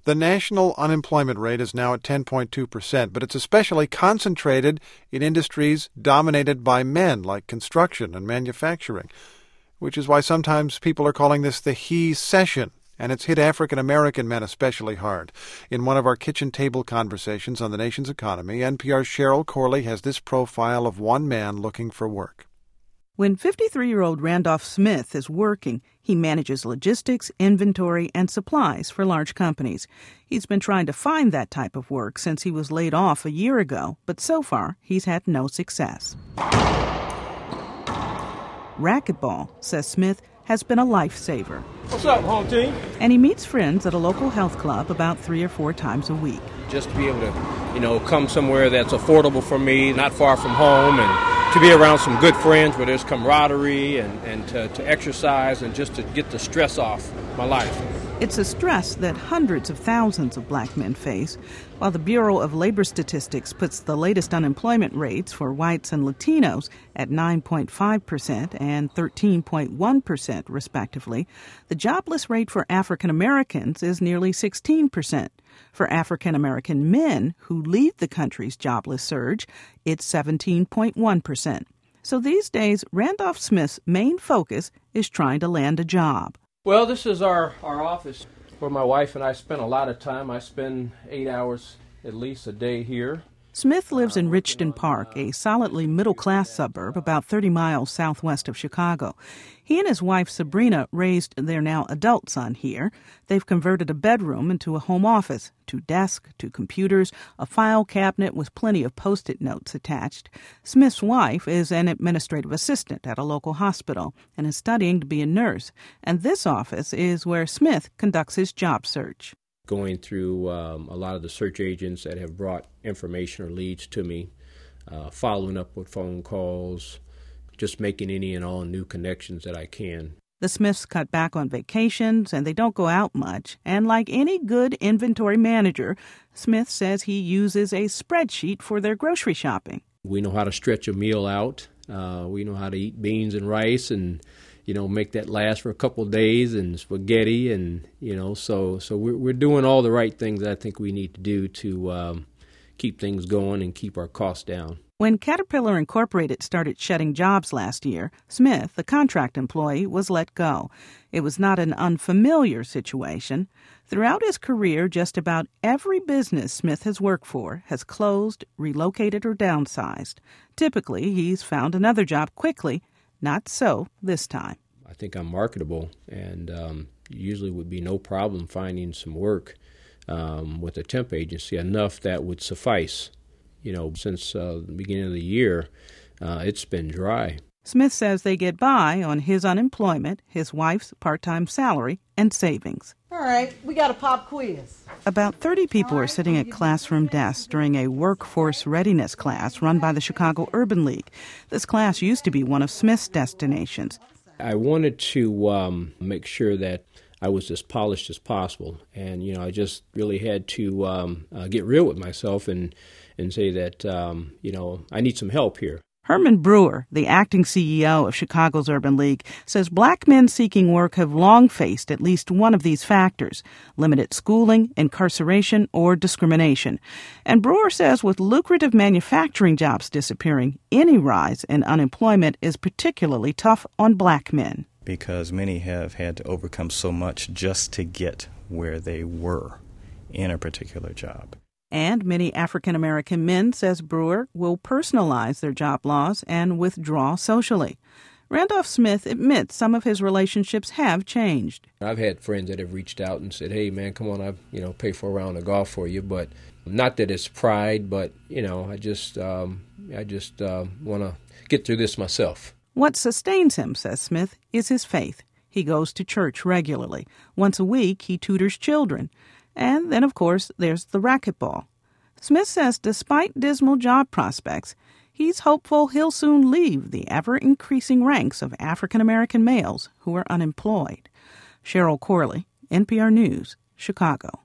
The national unemployment rate is now at 10.2%, but it's especially concentrated in industries dominated by men, like construction and manufacturing, which is why sometimes people are calling this the he-cession, and it's hit African American men especially hard. In one of our kitchen table conversations on the nation's economy, NPR's Cheryl Corley has this profile of one man looking for work. When 53-year-old Randolph Smith is working, he manages logistics, inventory, and supplies for large companies. He's been trying to find that type of work since he was laid off a year ago, but so far he's had no success. Racquetball, says Smith, has been a lifesaver. What's up, home team? And he meets friends at a local health club about 3 or 4 times a week. Just to be able to, come somewhere that's affordable for me, not far from home, and to be around some good friends where there's camaraderie and to exercise and just to get the stress off my life. It's a stress that hundreds of thousands of black men face, while the Bureau of Labor Statistics puts the latest unemployment rates for whites and Latinos at 9.5% and 13.1%, respectively. The jobless rate for African Americans is nearly 16%. For African American men who lead the country's jobless surge, it's 17.1%. So these days, Randolph Smith's main focus is trying to land a job. Well, this is our office where my wife and I spend a lot of time. I spend 8 hours at least a day here. Smith lives in Richton Park, a solidly middle-class suburb about 30 miles southwest of Chicago. He and his wife, Sabrina, raised their now adult son here. They've converted a bedroom into a home office, 2 desks, 2 computers, a file cabinet with plenty of Post-it notes attached. Smith's wife is an administrative assistant at a local hospital and is studying to be a nurse. And this office is where Smith conducts his job search. Going through a lot of the search agents that have brought information or leads to me, following up with phone calls, just making any and all new connections that I can. The Smiths cut back on vacations, and they don't go out much. And like any good inventory manager, Smith says he uses a spreadsheet for their grocery shopping. We know how to stretch a meal out. We know how to eat beans and rice and make that last for a couple of days, and spaghetti, and, so we're doing all the right things that I think we need to do to keep things going and keep our costs down. When Caterpillar Incorporated started shedding jobs last year, Smith, the contract employee, was let go. It was not an unfamiliar situation. Throughout his career, just about every business Smith has worked for has closed, relocated, or downsized. Typically, he's found another job quickly. Not so this time. I think I'm marketable, and usually would be no problem finding some work with a temp agency, enough that would suffice. Since the beginning of the year, it's been dry. Smith says they get by on his unemployment, his wife's part-time salary, and savings. All right, we got a pop quiz. About 30 people are sitting at classroom desks during a workforce readiness class run by the Chicago Urban League. This class used to be one of Smith's destinations. I wanted to make sure that I was as polished as possible, and I just really had to get real with myself and say that I need some help here. Herman Brewer, the acting CEO of Chicago's Urban League, says black men seeking work have long faced at least one of these factors: limited schooling, incarceration, or discrimination. And Brewer says with lucrative manufacturing jobs disappearing, any rise in unemployment is particularly tough on black men. Because many have had to overcome so much just to get where they were in a particular job. And many African-American men, says Brewer, will personalize their job loss and withdraw socially. Randolph Smith admits some of his relationships have changed. I've had friends that have reached out and said, "Hey, man, come on, I'll pay for a round of golf for you." But not that it's pride, but I just want to get through this myself. What sustains him, says Smith, is his faith. He goes to church regularly. Once a week, he tutors children. And then, of course, there's the racquetball. Smith says despite dismal job prospects, he's hopeful he'll soon leave the ever-increasing ranks of African-American males who are unemployed. Cheryl Corley, NPR News, Chicago.